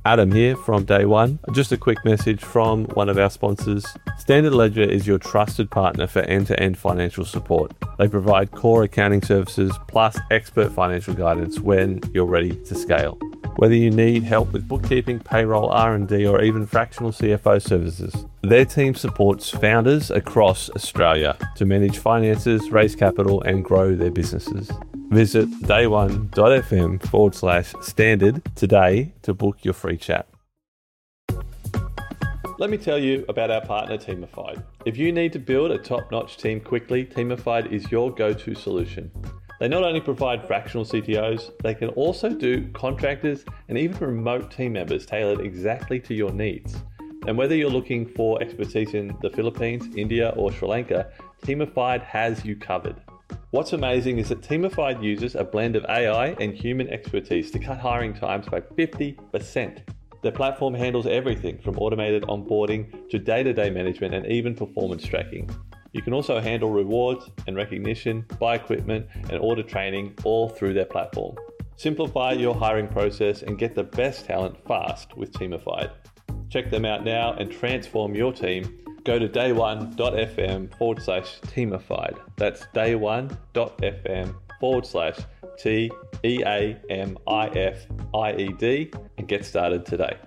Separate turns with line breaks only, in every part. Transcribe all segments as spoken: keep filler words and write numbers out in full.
Adam here from Day One. Just a quick message from one of our sponsors. Standard Ledger is your trusted partner for end-to-end financial support. They provide core accounting services plus expert financial guidance when you're ready to scale. Whether you need help with bookkeeping, payroll, R and D, or even fractional C F O services, their team supports founders across Australia to manage finances, raise capital, and grow their businesses. Visit dayone.fm forward slash standard today to book your free chat. Let me tell you about our partner, Teamified. If you need to build a top-notch team quickly, Teamified is your go-to solution. They not only provide fractional C T Os, they can also do contractors and even remote team members tailored exactly to your needs. And whether you're looking for expertise in the Philippines, India, or Sri Lanka, Teamified has you covered. What's amazing is that Teamified uses a blend of A I and human expertise to cut hiring times by fifty percent. Their platform handles everything from automated onboarding to day-to-day management and even performance tracking. You can also handle rewards and recognition, buy equipment and order training all through their platform. Simplify your hiring process and get the best talent fast with Teamified. Check them out now and transform your team. Go to dayone.fm forward slash Teamified. That's dayone.fm forward slash T E A M I F I E D and get started today.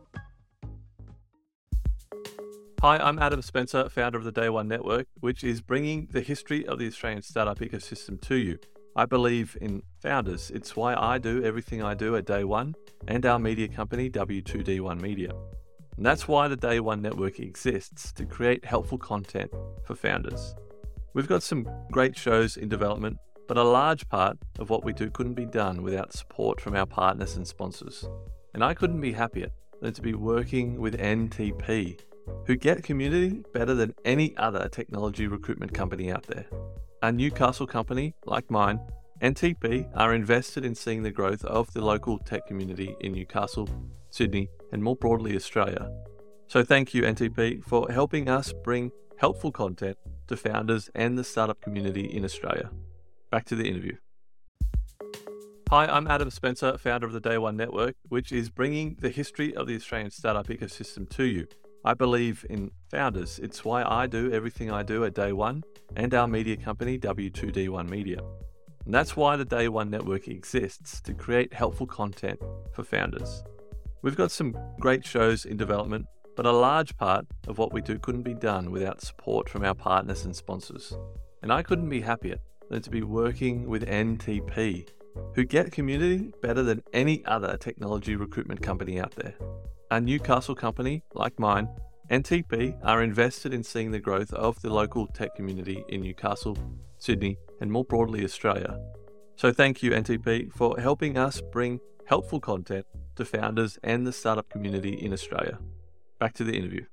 Hi, I'm Adam Spencer, founder of the Day One Network, which is bringing the history of the Australian startup ecosystem to you. I believe in founders. It's why I do everything I do at Day One and our media company, W two D one Media. And that's why the Day One Network exists, to create helpful content for founders. We've got some great shows in development, but a large part of what we do couldn't be done without support from our partners and sponsors. And I couldn't be happier than to be working with N T P, who get community better than any other technology recruitment company out there. A Newcastle company like mine, N T P are invested in seeing the growth of the local tech community in Newcastle, Sydney, and more broadly Australia. So thank you, N T P, for helping us bring helpful content to founders and the startup community in Australia. Back to the interview. Hi, I'm Adam Spencer, founder of the Day One Network, which is bringing the history of the Australian startup ecosystem to you. I believe in founders. It's why I do everything I do at Day One and our media company, W two D one Media. And that's why the Day One Network exists, to create helpful content for founders. We've got some great shows in development, but a large part of what we do couldn't be done without support from our partners and sponsors. And I couldn't be happier than to be working with N T P, who get community better than any other technology recruitment company out there. A Newcastle company like mine, N T P are invested in seeing the growth of the local tech community in Newcastle, Sydney, and more broadly Australia. So thank you, N T P, for helping us bring helpful content to founders and the startup community in Australia. Back to the interview.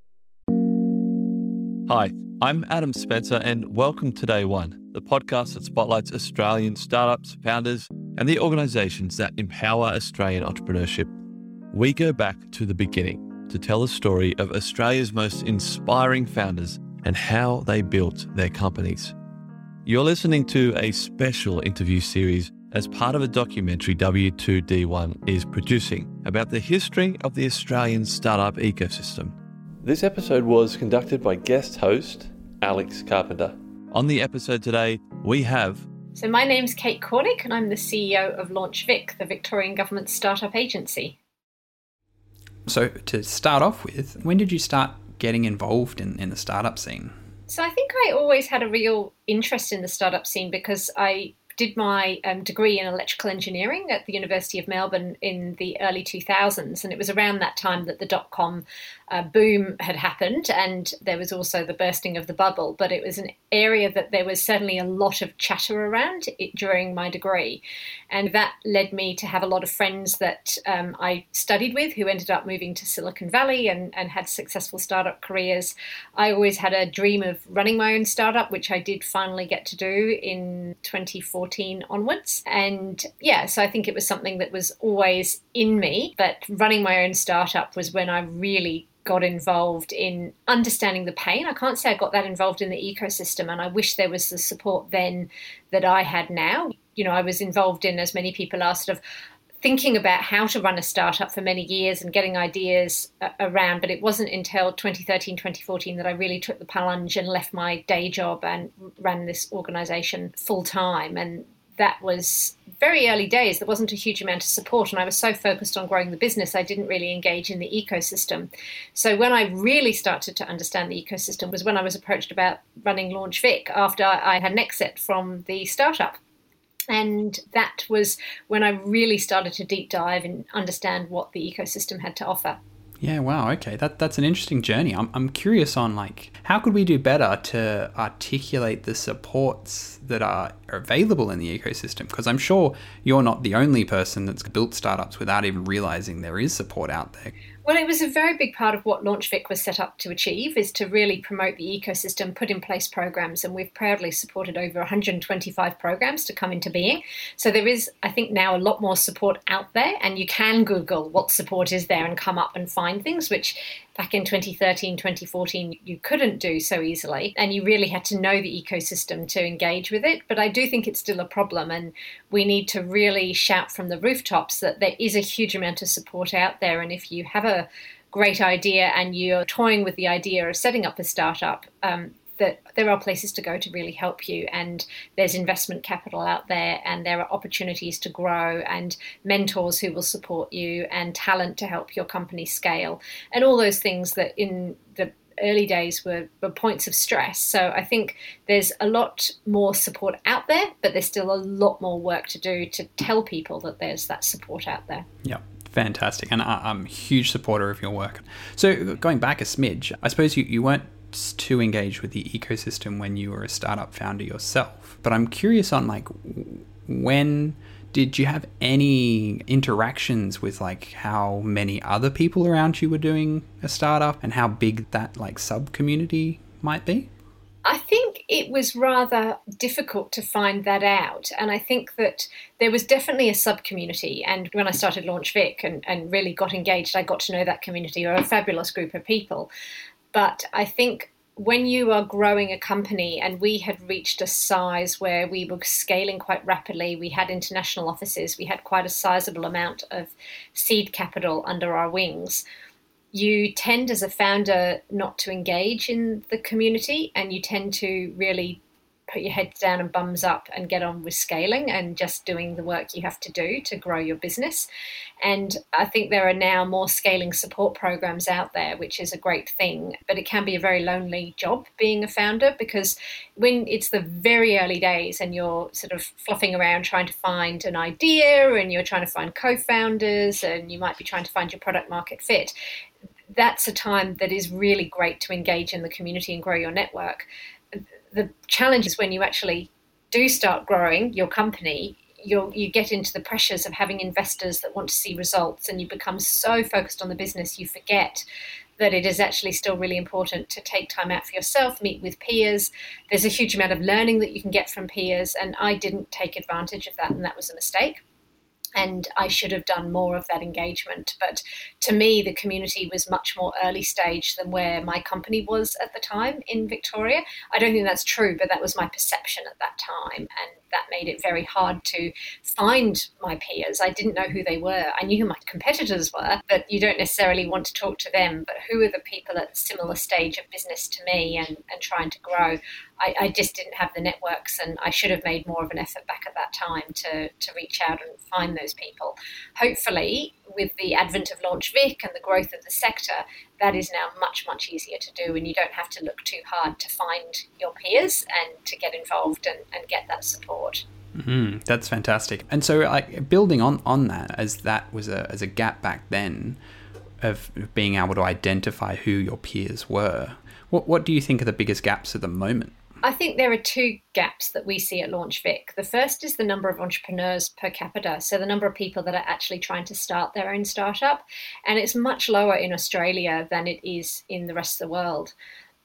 Hi, I'm Adam Spencer and welcome to Day One, the podcast that spotlights Australian startups, founders, and the organisations that empower Australian entrepreneurship. We go back to the beginning to tell the story of Australia's most inspiring founders and how they built their companies. You're listening to a special interview series as part of a documentary W two D one is producing about the history of the Australian startup ecosystem. This episode was conducted by guest host Alex Carpenter. On the episode today, we have...
So my name's Kate Cornick and I'm the C E O of LaunchVic, the Victorian Government startup agency.
So to start off with, when did you start getting involved in, in the startup scene?
So I think I always had a real interest in the startup scene because I did my um, degree in electrical engineering at the University of Melbourne in the early two thousands, and it was around that time that the dot-com uh, boom had happened, and there was also the bursting of the bubble, but it was an area that there was certainly a lot of chatter around it during my degree, and that led me to have a lot of friends that um, I studied with who ended up moving to Silicon Valley and, and had successful startup careers. I always had a dream of running my own startup, which I did finally get to do in twenty fourteen onwards. And yeah, so I think it was something that was always in me, but running my own startup was when I really got involved in understanding the pain. I can't say I got that involved in the ecosystem, and I wish there was the support then that I had now. You know, I was involved in, as many people are, sort of thinking about how to run a startup for many years and getting ideas uh, around, but it wasn't until twenty thirteen, twenty fourteen that I really took the plunge and left my day job and ran this organization full time. And that was very early days. There wasn't a huge amount of support, and I was so focused on growing the business, I didn't really engage in the ecosystem. So when I really started to understand the ecosystem was when I was approached about running LaunchVic after I had an exit from the startup. And that was when I really started to deep dive and understand what the ecosystem had to offer.
Yeah, wow, okay. That that's an interesting journey. I'm I'm curious on like how could we do better to articulate the supports that are available in the ecosystem? Because I'm sure you're not the only person that's built startups without even realizing there is support out there.
Well, it was a very big part of what LaunchVic was set up to achieve, is to really promote the ecosystem, put in place programs, and we've proudly supported over one hundred twenty-five programs to come into being. So there is, I think, now a lot more support out there, and you can Google what support is there and come up and find things, which back in twenty thirteen, twenty fourteen, you couldn't do so easily, and you really had to know the ecosystem to engage with it. But I do think it's still a problem, and we need to really shout from the rooftops that there is a huge amount of support out there, and if you have a great idea and you're toying with the idea of setting up a startup, um, that there are places to go to really help you, and there's investment capital out there, and there are opportunities to grow, and mentors who will support you, and talent to help your company scale, and all those things that in the early days were, were points of stress. So I think there's a lot more support out there, but there's still a lot more work to do to tell people that there's that support out there.
Yeah. Fantastic. And I, I'm a huge supporter of your work. So going back a smidge, I suppose you, you weren't too engaged with the ecosystem when you were a startup founder yourself, but I'm curious on like when did you have any interactions with like how many other people around you were doing a startup and how big that like sub community might be?
I think it was rather difficult to find that out. And I think that there was definitely a sub-community. And when I started LaunchVic and, and really got engaged, I got to know that community, or a fabulous group of people. But I think when you are growing a company, and we had reached a size where we were scaling quite rapidly, we had international offices, we had quite a sizable amount of seed capital under our wings, you tend as a founder not to engage in the community, and you tend to really put your head down and bums up and get on with scaling and just doing the work you have to do to grow your business. And I think there are now more scaling support programs out there, which is a great thing, but it can be a very lonely job being a founder, because when it's the very early days and you're sort of fluffing around trying to find an idea, and you're trying to find co-founders, and you might be trying to find your product market fit, that's a time that is really great to engage in the community and grow your network. The challenge is when you actually do start growing your company, you you get into the pressures of having investors that want to see results, and you become so focused on the business you forget that it is actually still really important to take time out for yourself, meet with peers. There's a huge amount of learning that you can get from peers, and I didn't take advantage of that, and that was a mistake. And I should have done more of that engagement. But to me, the community was much more early stage than where my company was at the time in Victoria. I don't think that's true, but that was my perception at that time. And that made it very hard to find my peers. I didn't know who they were. I knew who my competitors were, but you don't necessarily want to talk to them. But who are the people at a similar stage of business to me and, and trying to grow? I, I just didn't have the networks, and I should have made more of an effort back at that time to, to reach out and find those people. Hopefully, with the advent of LaunchVic and the growth of the sector, that is now much, much easier to do, and you don't have to look too hard to find your peers and to get involved and, and get that support.
Mm-hmm. That's fantastic. And so like building on, on that, as that was a as a gap back then of being able to identify who your peers were, what what do you think are the biggest gaps at the moment?
I think there are two gaps that we see at LaunchVic. The first is the number of entrepreneurs per capita, so the number of people that are actually trying to start their own startup, and it's much lower in Australia than it is in the rest of the world.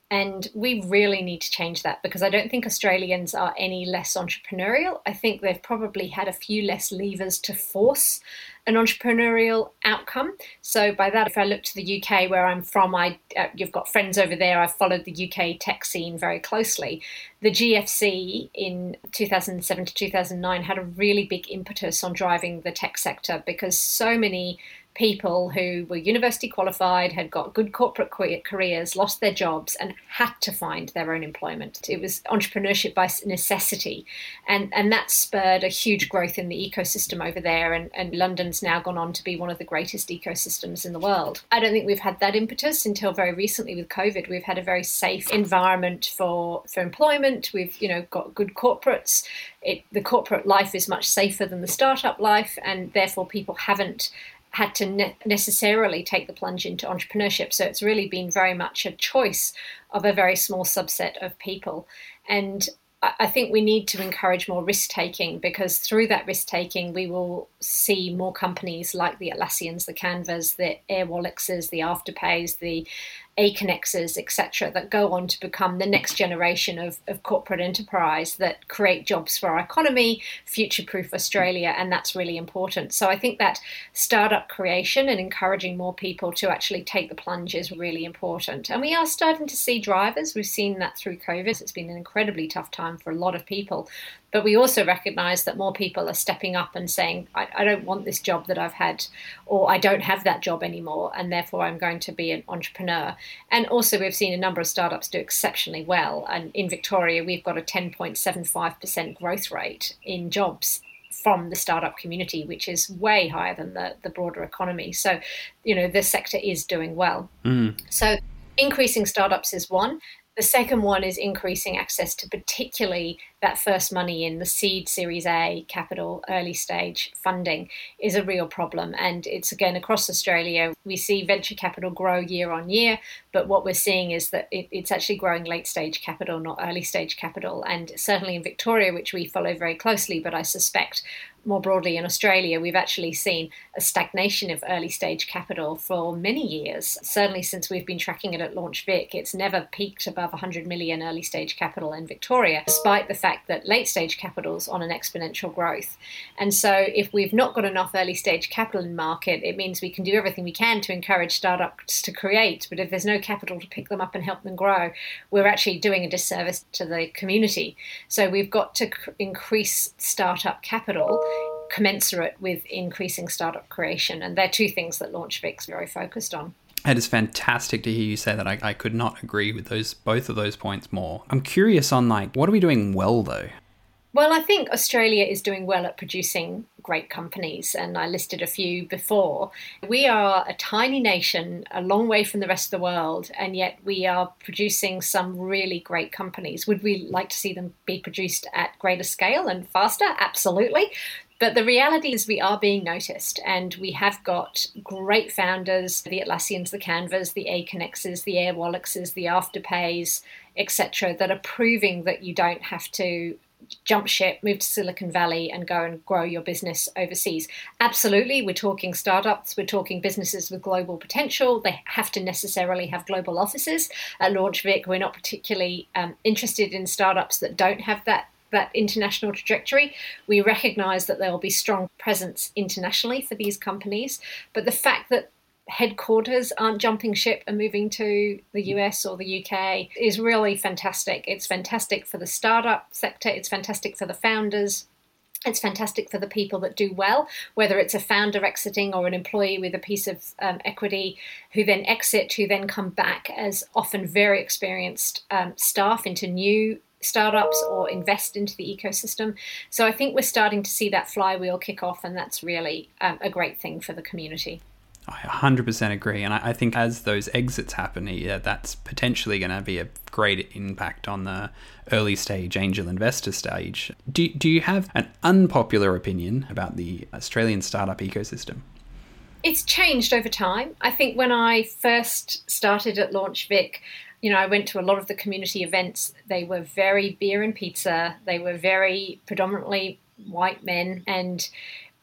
And we really need to change that, because I don't think Australians are any less entrepreneurial. I think they've probably had a few less levers to force an entrepreneurial outcome. So by that, if I look to the U K, where I'm from, I uh, you've got friends over there. I've followed the U K tech scene very closely. The G F C in two thousand seven to two thousand nine had a really big impetus on driving the tech sector, because so many people who were university qualified, had got good corporate careers, lost their jobs and had to find their own employment. It was entrepreneurship by necessity. And, and that spurred a huge growth in the ecosystem over there. And, and London's now gone on to be one of the greatest ecosystems in the world. I don't think we've had that impetus until very recently with COVID. We've had a very safe environment for, for employment. We've, you know, got good corporates. It, the corporate life is much safer than the startup life, and therefore people haven't had to ne- necessarily take the plunge into entrepreneurship. So it's really been very much a choice of a very small subset of people. And I, I think we need to encourage more risk-taking, because through that risk-taking, we will see more companies like the Atlassians, the Canvas, the Airwallexes, the Afterpays, the Aconnexes, et cetera, that go on to become the next generation of, of corporate enterprise that create jobs for our economy, future-proof Australia, and that's really important. So I think that startup creation and encouraging more people to actually take the plunge is really important. And we are starting to see drivers. We've seen that through COVID. It's been an incredibly tough time for a lot of people. But we also recognise that more people are stepping up and saying, I, I don't want this job that I've had, or I don't have that job anymore, and therefore I'm going to be an entrepreneur. And also we've seen a number of startups do exceptionally well. And in Victoria, we've got a ten point seven five percent growth rate in jobs from the startup community, which is way higher than the, the broader economy. So, you know, the sector is doing well. Mm. So increasing startups is one. The second one is increasing access to particularly that first money in the seed, Series A, capital, early stage funding is a real problem. And it's, again, across Australia, we see venture capital grow year on year, but what we're seeing is that it, it's actually growing late stage capital, not early stage capital. And certainly in Victoria, which we follow very closely, but I suspect more broadly in Australia, we've actually seen a stagnation of early stage capital for many years. Certainly since we've been tracking it at Launch Vic, it's never peaked above one hundred million early stage capital in Victoria, despite the fact that late stage capital's on an exponential growth. And so if we've not got enough early stage capital in market, it means we can do everything we can to encourage startups to create. But if there's no capital to pick them up and help them grow, we're actually doing a disservice to the community. So we've got to cr- increase startup capital commensurate with increasing startup creation. And they're two things that Launch Vic's very focused on.
It is fantastic to hear you say that. I, I could not agree with those both of those points more. I'm curious on, like, what are we doing well, though?
Well, I think Australia is doing well at producing great companies, and I listed a few before. We are a tiny nation, a long way from the rest of the world, and yet we are producing some really great companies. Would we like to see them be produced at greater scale and faster? Absolutely. But the reality is we are being noticed, and we have got great founders, the Atlassians, the Canvas, the Aconnexes, the Airwallexes, the Afterpays, et cetera, that are proving that you don't have to jump ship, move to Silicon Valley and go and grow your business overseas. Absolutely, we're talking startups, we're talking businesses with global potential. They have to necessarily have global offices. At Launch Vic, we're not particularly um, interested in startups that don't have that that international trajectory. We recognise that there will be strong presence internationally for these companies, but the fact that headquarters aren't jumping ship and moving to the U S or the U K is really fantastic. It's fantastic for the startup sector, it's fantastic for the founders, it's fantastic for the people that do well, whether it's a founder exiting or an employee with a piece of um, equity who then exit, who then come back as often very experienced um, staff into new startups or invest into the ecosystem. So I think we're starting to see that flywheel kick off, and that's really um, a great thing for the community.
I one hundred percent agree. And I think as those exits happen, yeah, that's potentially going to be a great impact on the early stage angel investor stage. Do, do you have an unpopular opinion about the Australian startup ecosystem?
It's changed over time. I think when I first started at Launch Vic, you know, I went to a lot of the community events. They were very beer and pizza. They were very predominantly white men. And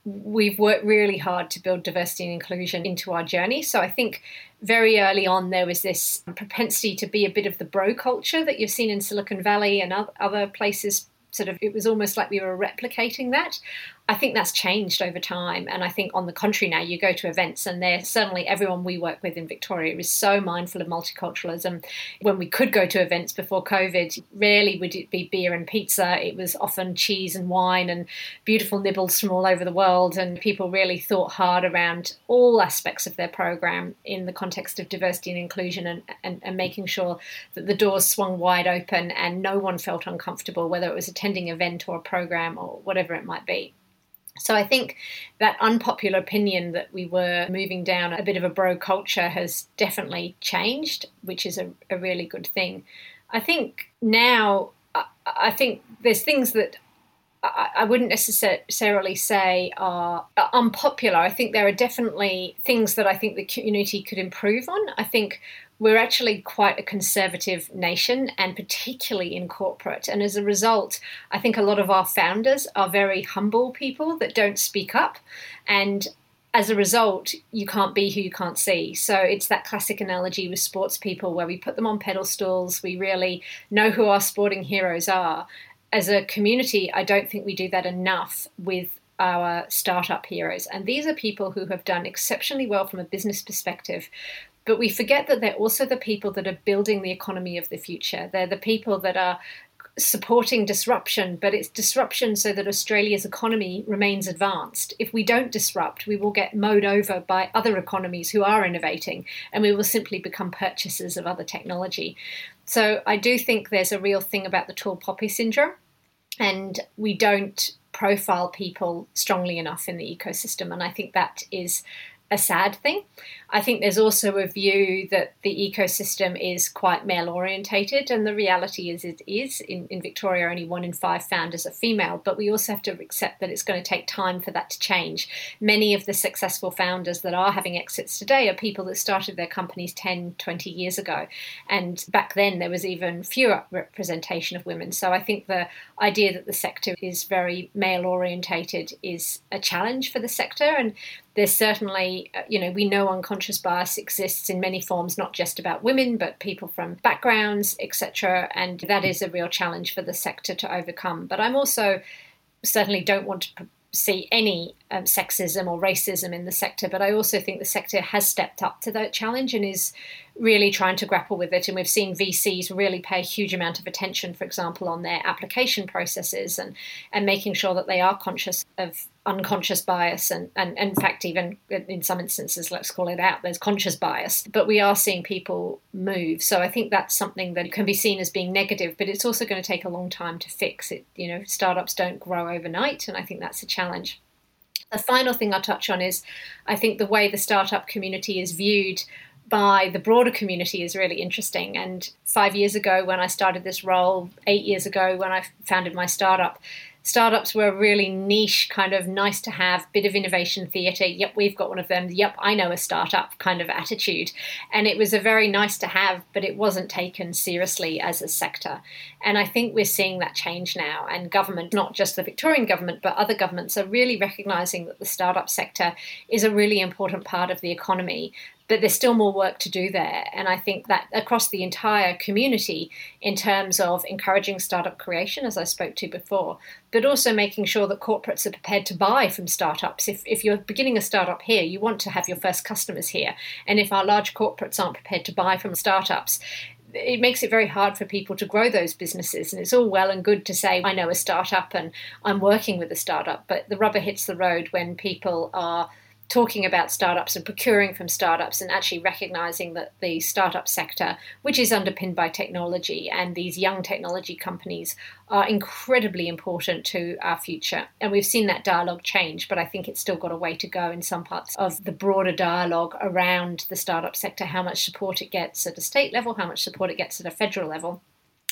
we've worked really hard to build diversity and inclusion into our journey. So I think very early on there was this propensity to be a bit of the bro culture that you've seen in Silicon Valley and other places. Sort of, it was almost like we were replicating that. I think that's changed over time. And I think on the contrary now, you go to events and they're certainly everyone we work with in Victoria is so mindful of multiculturalism. When we could go to events before COVID, rarely would it be beer and pizza. It was often cheese and wine and beautiful nibbles from all over the world. And people really thought hard around all aspects of their program in the context of diversity and inclusion and, and, and making sure that the doors swung wide open and no one felt uncomfortable, whether it was attending an event or a program or whatever it might be. So I think that unpopular opinion that we were moving down a bit of a bro culture has definitely changed, which is a, a really good thing. I think now, I, I think there's things that I, I wouldn't necessarily say are unpopular. I think there are definitely things that I think the community could improve on. I think we're actually quite a conservative nation, and particularly in corporate. And as a result, I think a lot of our founders are very humble people that don't speak up. And as a result, you can't be who you can't see. So it's that classic analogy with sports people where we put them on pedestals. We really know who our sporting heroes are. As a community, I don't think we do that enough with our startup heroes. And these are people who have done exceptionally well from a business perspective. But we forget that they're also the people that are building the economy of the future. They're the people that are supporting disruption, but it's disruption so that Australia's economy remains advanced. If we don't disrupt, we will get mowed over by other economies who are innovating, and we will simply become purchasers of other technology. So I do think there's a real thing about the tall poppy syndrome, and we don't profile people strongly enough in the ecosystem, and I think that is a sad thing. I think there's also a view that the ecosystem is quite male orientated, and the reality is it is. In, in Victoria, only one in five founders are female, but we also have to accept that it's going to take time for that to change. Many of the successful founders that are having exits today are people that started their companies ten, twenty years ago, and back then there was even fewer representation of women. So I think the idea that the sector is very male orientated is a challenge for the sector, and there's certainly, you know, we know unconscious bias exists in many forms, not just about women, but people from backgrounds, et cetera. And that is a real challenge for the sector to overcome. But I'm also certainly don't want to see any um, sexism or racism in the sector, but I also think the sector has stepped up to that challenge and is really trying to grapple with it. And we've seen V Cs really pay a huge amount of attention, for example, on their application processes and, and making sure that they are conscious of unconscious bias and, and, and in fact, even in some instances, let's call it out, there's conscious bias. But we are seeing people move. So I think that's something that can be seen as being negative, but it's also going to take a long time to fix it. You know, startups don't grow overnight, and I think that's a challenge. The final thing I'll touch on is I think the way the startup community is viewed by the broader community is really interesting. And five years ago when I started this role, eight years ago when I founded my startup, startups were a really niche, kind of nice to have, bit of innovation theatre. Yep, we've got one of them. Yep, I know a startup kind of attitude. And it was a very nice to have, but it wasn't taken seriously as a sector. And I think we're seeing that change now. And government, not just the Victorian government, but other governments are really recognising that the startup sector is a really important part of the economy. But there's still more work to do there. And I think that across the entire community in terms of encouraging startup creation, as I spoke to before, but also making sure that corporates are prepared to buy from startups. If, if you're beginning a startup here, you want to have your first customers here. And if our large corporates aren't prepared to buy from startups, it makes it very hard for people to grow those businesses. And it's all well and good to say, I know a startup and I'm working with a startup, but the rubber hits the road when people are talking about startups and procuring from startups and actually recognizing that the startup sector, which is underpinned by technology and these young technology companies, are incredibly important to our future. And we've seen that dialogue change, but I think it's still got a way to go in some parts of the broader dialogue around the startup sector, how much support it gets at a state level, how much support it gets at a federal level,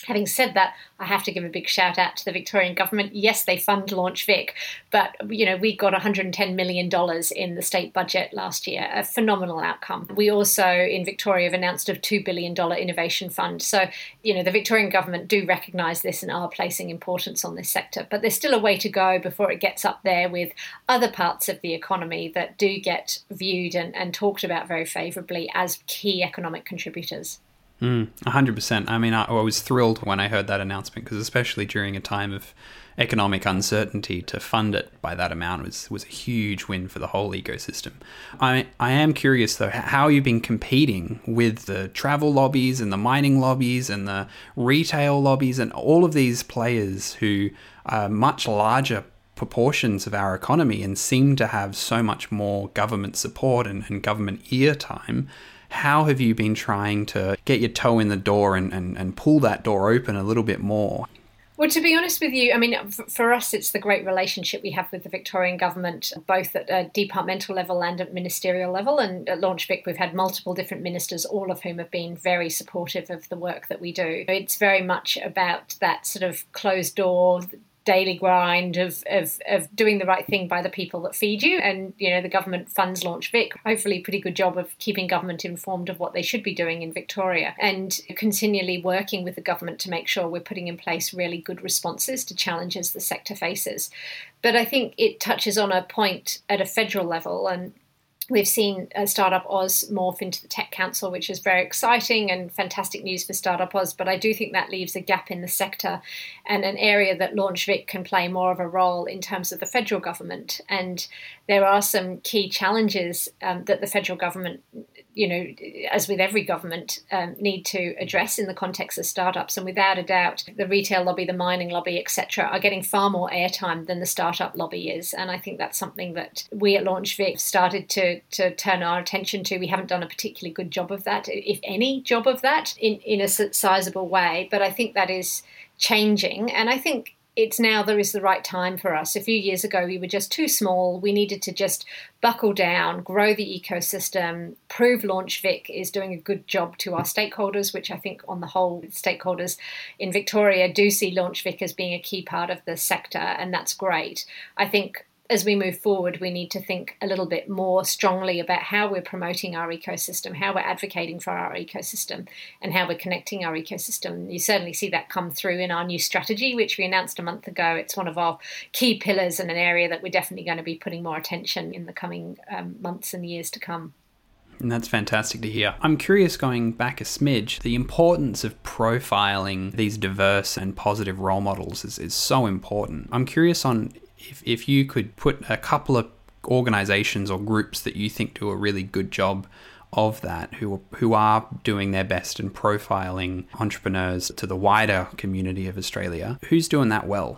Having said that, I have to give a big shout out to the Victorian government. Yes, they fund Launch Vic, but you know, we got one hundred ten million dollars in the state budget last year, a phenomenal outcome. We also in Victoria have announced a two billion dollars innovation fund. So, you know, the Victorian government do recognise this and are placing importance on this sector, but there's still a way to go before it gets up there with other parts of the economy that do get viewed and, and talked about very favourably as key economic contributors.
Mm, one hundred percent. I mean, I, I was thrilled when I heard that announcement because especially during a time of economic uncertainty, to fund it by that amount was, was a huge win for the whole ecosystem. I, I am curious, though, how you've been competing with the travel lobbies and the mining lobbies and the retail lobbies and all of these players who are much larger proportions of our economy and seem to have so much more government support and, and government ear time. How have you been trying to get your toe in the door and, and, and pull that door open a little bit more?
Well, to be honest with you, I mean, for us, it's the great relationship we have with the Victorian government, both at a departmental level and at ministerial level. And at Launch Vic, we've had multiple different ministers, all of whom have been very supportive of the work that we do. It's very much about that sort of closed door, daily grind of, of of doing the right thing by the people that feed you. And, you know, the government funds Launch Vic, hopefully a pretty good job of keeping government informed of what they should be doing in Victoria, and continually working with the government to make sure we're putting in place really good responses to challenges the sector faces. But I think it touches on a point at a federal level, and we've seen uh, Startup Oz morph into the Tech Council, which is very exciting and fantastic news for Startup Oz. But I do think that leaves a gap in the sector and an area that Launch Vic can play more of a role in terms of the federal government. And there are some key challenges um, that the federal government, you know, as with every government, um, need to address in the context of startups. And without a doubt, the retail lobby, the mining lobby, et cetera, are getting far more airtime than the startup lobby is. And I think that's something that we at Launch Vic started to to turn our attention to. We haven't done a particularly good job of that, if any job of that, in, in a sizable way. But I think that is changing. And I think it's now there is the right time for us. A few years ago, we were just too small. We needed to just buckle down, grow the ecosystem, prove Launch Vic is doing a good job to our stakeholders, which I think on the whole, stakeholders in Victoria do see Launch Vic as being a key part of the sector, and that's great. I think as we move forward, we need to think a little bit more strongly about how we're promoting our ecosystem, how we're advocating for our ecosystem, and how we're connecting our ecosystem. You certainly see that come through in our new strategy, which we announced a month ago. It's one of our key pillars and an area that we're definitely going to be putting more attention in the coming um, months and years to come.
And that's fantastic to hear. I'm curious, going back a smidge, the importance of profiling these diverse and positive role models is, is so important. I'm curious on If if you could put a couple of organizations or groups that you think do a really good job of that, who who are doing their best in profiling entrepreneurs to the wider community of Australia, who's doing that well?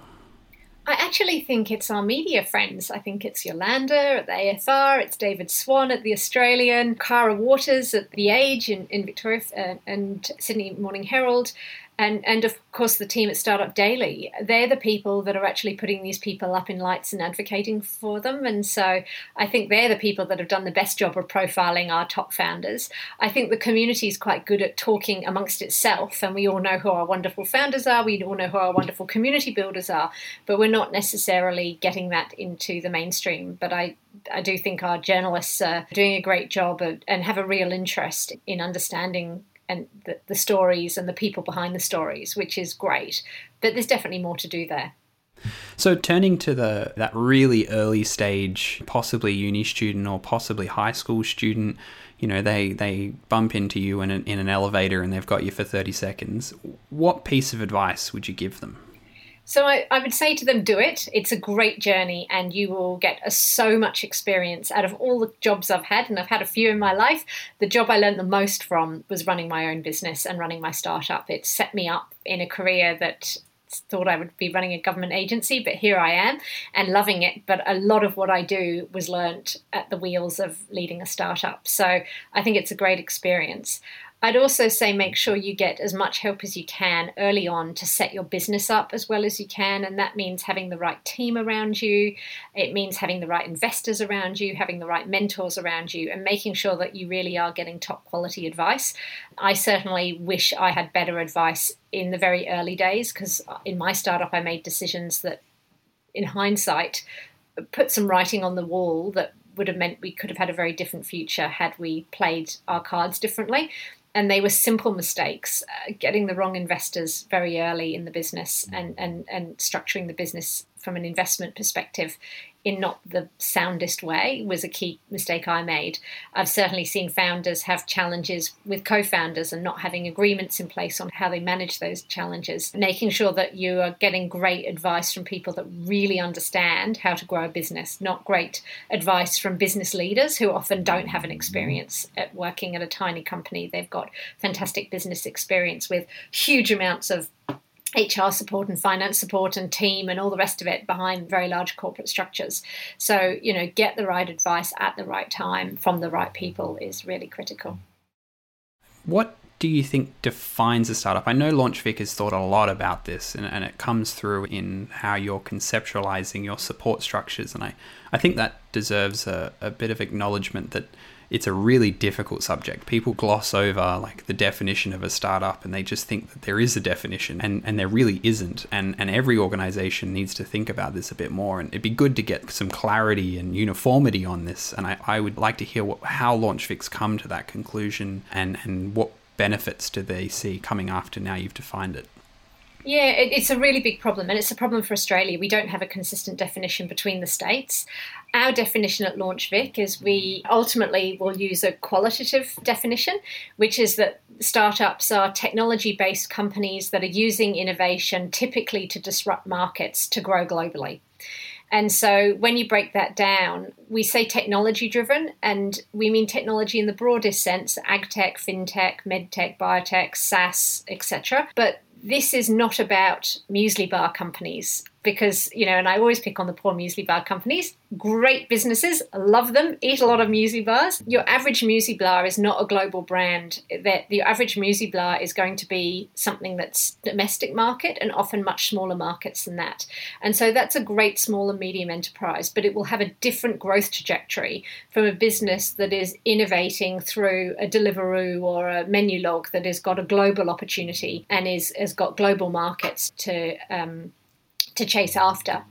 I actually think it's our media friends. I think it's Yolanda at the A F R, it's David Swan at the Australian, Cara Waters at The Age in, in Victoria, uh, and Sydney Morning Herald. And, and of course, the team at Startup Daily, they're the people that are actually putting these people up in lights and advocating for them. And so I think they're the people that have done the best job of profiling our top founders. I think the community is quite good at talking amongst itself, and we all know who our wonderful founders are. We all know who our wonderful community builders are, but we're not necessarily getting that into the mainstream. But I, I do think our journalists are doing a great job of, and have a real interest in understanding and the, the stories and the people behind the stories, which is great. But there's definitely more to do there.
So turning to the that really early stage, possibly uni student or possibly high school student, you know, they, they bump into you in an, in an elevator and they've got you for thirty seconds. What piece of advice would you give them?
So I, I would say to them, do it. It's a great journey and you will get a, so much experience out of all the jobs I've had, and I've had a few in my life. The job I learned the most from was running my own business and running my startup. It set me up in a career that thought I would be running a government agency, but here I am and loving it. But a lot of what I do was learnt at the wheels of leading a startup. So I think it's a great experience. I'd also say make sure you get as much help as you can early on to set your business up as well as you can. And that means having the right team around you. It means having the right investors around you, having the right mentors around you, and making sure that you really are getting top quality advice. I certainly wish I had better advice in the very early days, because in my startup, I made decisions that, in hindsight, put some writing on the wall that would have meant we could have had a very different future had we played our cards differently. And they were simple mistakes, uh, getting the wrong investors very early in the business and, and, and structuring the business from an investment perspective in not the soundest way was a key mistake I made. I've certainly seen founders have challenges with co-founders and not having agreements in place on how they manage those challenges. Making sure that you are getting great advice from people that really understand how to grow a business, not great advice from business leaders who often don't have an experience at working at a tiny company. They've got fantastic business experience with huge amounts of H R support and finance support and team and all the rest of it behind very large corporate structures. So, you know, get the right advice at the right time from the right people is really critical.
What do you think defines a startup? I know LaunchVic has thought a lot about this, and, and it comes through in how you're conceptualizing your support structures. And I, I think that deserves a, a bit of acknowledgement that it's a really difficult subject. People gloss over like the definition of a startup and they just think that there is a definition, and, and there really isn't. And, and every organization needs to think about this a bit more. And it'd be good to get some clarity and uniformity on this. And I, I would like to hear what, how LaunchVic's come to that conclusion, and, and what benefits do they see coming after now you've defined it.
Yeah, it, it's a really big problem, and it's a problem for Australia. We don't have a consistent definition between the states. Our definition at LaunchVic is we ultimately will use a qualitative definition, which is that startups are technology-based companies that are using innovation typically to disrupt markets to grow globally. And so when you break that down, we say technology-driven, and we mean technology in the broadest sense, agtech, fintech, medtech, biotech, SaaS, et cetera. But this is not about muesli bar companies because, you know, and I always pick on the poor muesli bar companies. Great businesses, love them, eat a lot of muesli bars. Your average muesli bar is not a global brand. That the average muesli bar is going to be something that's domestic market and often much smaller markets than that. And so that's a great small and medium enterprise, but it will have a different growth trajectory from a business that is innovating through a Deliveroo or a Menulog that has got a global opportunity and is has got global markets to um, to chase after.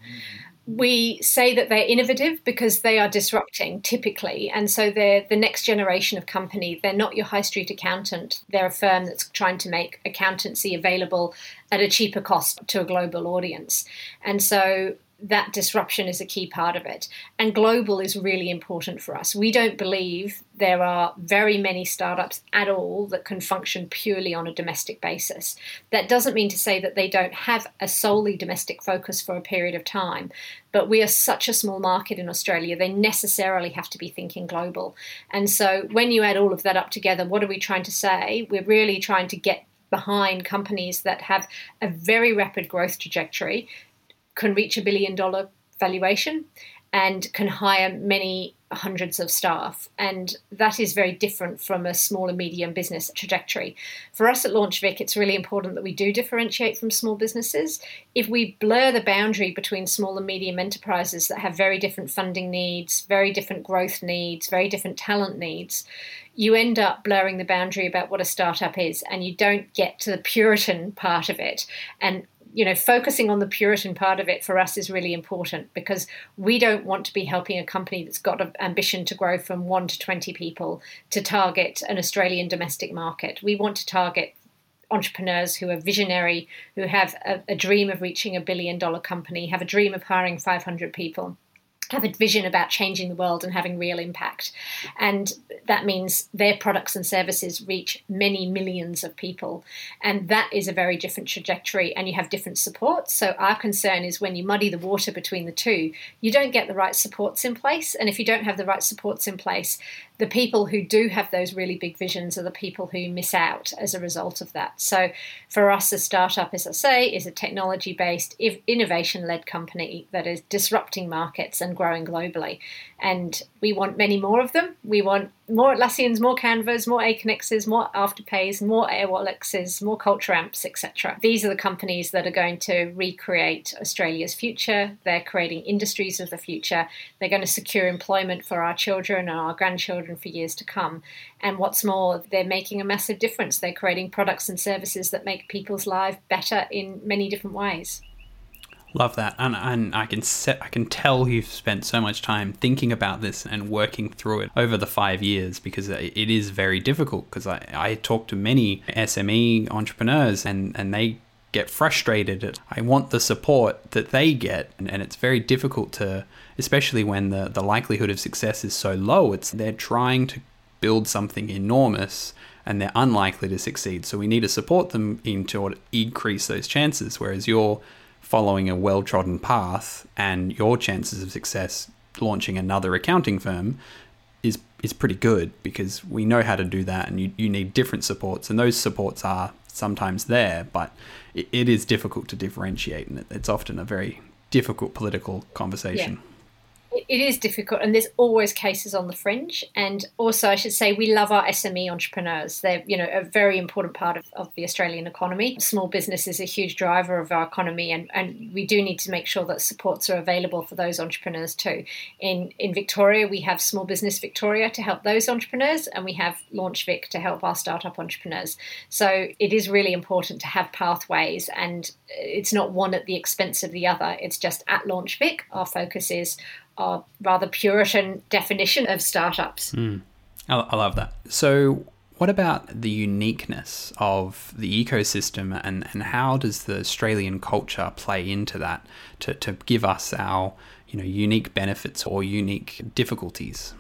We say that they're innovative because they are disrupting typically. And so they're the next generation of company. They're not your high street accountant. They're a firm that's trying to make accountancy available at a cheaper cost to a global audience. And so that disruption is a key part of it. And global is really important for us. We don't believe there are very many startups at all that can function purely on a domestic basis. That doesn't mean to say that they don't have a solely domestic focus for a period of time, but we are such a small market in Australia, they necessarily have to be thinking global. And so when you add all of that up together, what are we trying to say? We're really trying to get behind companies that have a very rapid growth trajectory, can reach a billion dollar valuation, and can hire many hundreds of staff. And that is very different from a small and medium business trajectory. For us at LaunchVic, it's really important that we do differentiate from small businesses. If we blur the boundary between small and medium enterprises that have very different funding needs, very different growth needs, very different talent needs, you end up blurring the boundary about what a startup is, and you don't get to the Puritan part of it. And you know, focusing on the Puritan part of it for us is really important, because we don't want to be helping a company that's got an ambition to grow from one to twenty people to target an Australian domestic market. We want to target entrepreneurs who are visionary, who have a, a dream of reaching a billion dollar company, have a dream of hiring five hundred people, have a vision about changing the world and having real impact. And that means their products and services reach many millions of people. And that is a very different trajectory, and you have different supports. So our concern is when you muddy the water between the two, you don't get the right supports in place. And if you don't have the right supports in place, the people who do have those really big visions are the people who miss out as a result of that. So for us, a startup, as I say, is a technology-based, innovation-led company that is disrupting markets and growing globally. And we want many more of them. We want more Atlassians, more Canvas, more Aconnexes, more Afterpays, more Airwalluxes, more Culture Amps, et cetera. These are the companies that are going to recreate Australia's future. They're creating industries of the future. They're going to secure employment for our children and our grandchildren for years to come. And what's more, they're making a massive difference. They're creating products and services that make people's lives better in many different ways.
Love that, and and I can set, I can tell you've spent so much time thinking about this and working through it over the five years because it is very difficult. Because I, I talk to many S M E entrepreneurs and, and they get frustrated at I want the support that they get, and, and it's very difficult to, especially when the the likelihood of success is so low. It's they're trying to build something enormous and they're unlikely to succeed. So we need to support them in to increase those chances. Whereas you're following a well-trodden path and your chances of success launching another accounting firm is is pretty good because we know how to do that, and you, you need different supports, and those supports are sometimes there, but it, it is difficult to differentiate, and it, it's often a very difficult political conversation.
Yeah. It is difficult, and there's always cases on the fringe. And also, I should say, we love our S M E entrepreneurs. They're, you know, a very important part of, of the Australian economy. Small business is a huge driver of our economy, and, and we do need to make sure that supports are available for those entrepreneurs too. In in Victoria, we have Small Business Victoria to help those entrepreneurs, and we have LaunchVic to help our startup entrepreneurs. So it is really important to have pathways, and it's not one at the expense of the other. It's just at LaunchVic, our focus is our rather Puritan definition of startups.
Mm. I, I love that. So what about the uniqueness of the ecosystem, and, and how does the Australian culture play into that to, to give us our, you know, unique benefits or unique difficulties?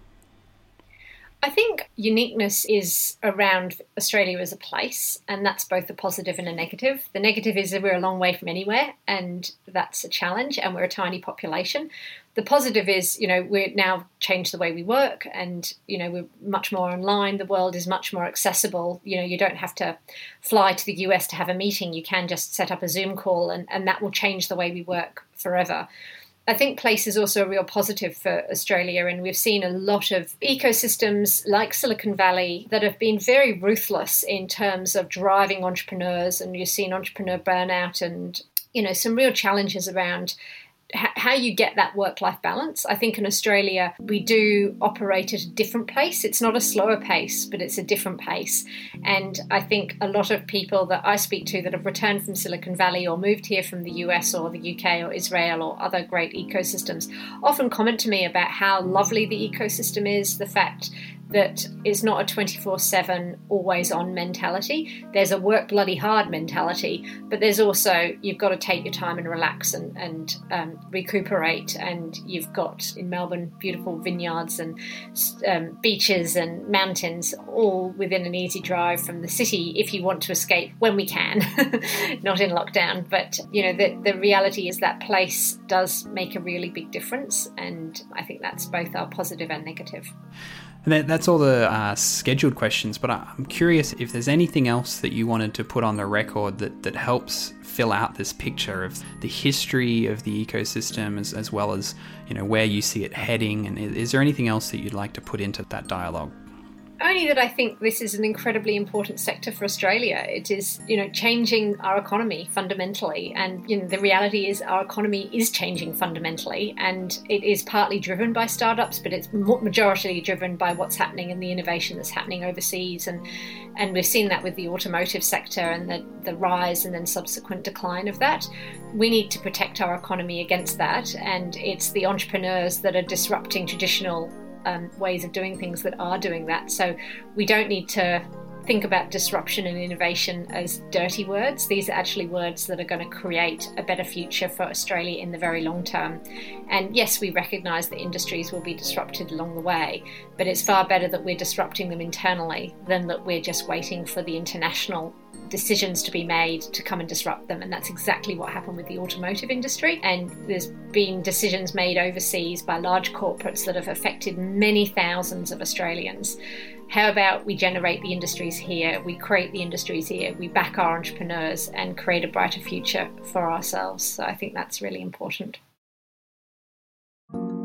I think uniqueness is around Australia as a place, and that's both a positive and a negative. The negative is that we're a long way from anywhere, and that's a challenge, and we're a tiny population. The positive is, you know, we're now changed the way we work, and, you know, we're much more online. The world is much more accessible. You know, you don't have to fly to the U S to have a meeting. You can just set up a Zoom call, and, and that will change the way we work forever. I think place is also a real positive for Australia, and we've seen a lot of ecosystems like Silicon Valley that have been very ruthless in terms of driving entrepreneurs, and you've seen entrepreneur burnout and, you know, some real challenges around how you get that work-life balance. I think in Australia, we do operate at a different pace. It's not a slower pace, but it's a different pace. And I think a lot of people that I speak to that have returned from Silicon Valley or moved here from the U S or the U K or Israel or other great ecosystems often comment to me about how lovely the ecosystem is, the fact that it's not a twenty-four seven always on mentality. There's a work bloody hard mentality, but there's also, you've got to take your time and relax and, and um, recuperate. And you've got in Melbourne beautiful vineyards and um, beaches and mountains all within an easy drive from the city if you want to escape when we can, not in lockdown. But, you know, the, the reality is that place does make a really big difference. And I think that's both our positive and negative.
And that's all the uh, scheduled questions, but I'm curious if there's anything else that you wanted to put on the record that, that helps fill out this picture of the history of the ecosystem as, as well as, you know, where you see it heading. And is there anything else that you'd like to put into that dialogue?
Only that I think this is an incredibly important sector for Australia. It is, you know, changing our economy fundamentally. And, you know, the reality is our economy is changing fundamentally. And it is partly driven by startups, but it's majority driven by what's happening and the innovation that's happening overseas. And and we've seen that with the automotive sector and the, the rise and then subsequent decline of that. We need to protect our economy against that. And it's the entrepreneurs that are disrupting traditional Um, ways of doing things that are doing that. So we don't need to think about disruption and innovation as dirty words. These are actually words that are going to create a better future for Australia in the very long term. And yes, we recognise that industries will be disrupted along the way, but it's far better that we're disrupting them internally than that we're just waiting for the international decisions to be made to come and disrupt them. And that's exactly what happened with the automotive industry. And there's been decisions made overseas by large corporates that have affected many thousands of Australians. How about we generate the industries here, we create the industries here, we back our entrepreneurs and create a brighter future for ourselves. So I think that's really important.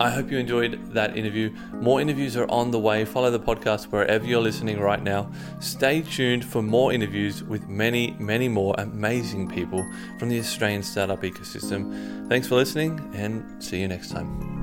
I hope you enjoyed that interview. More interviews are on the way. Follow the podcast wherever you're listening right now. Stay tuned for more interviews with many, many more amazing people from the Australian startup ecosystem. Thanks for listening, and see you next time.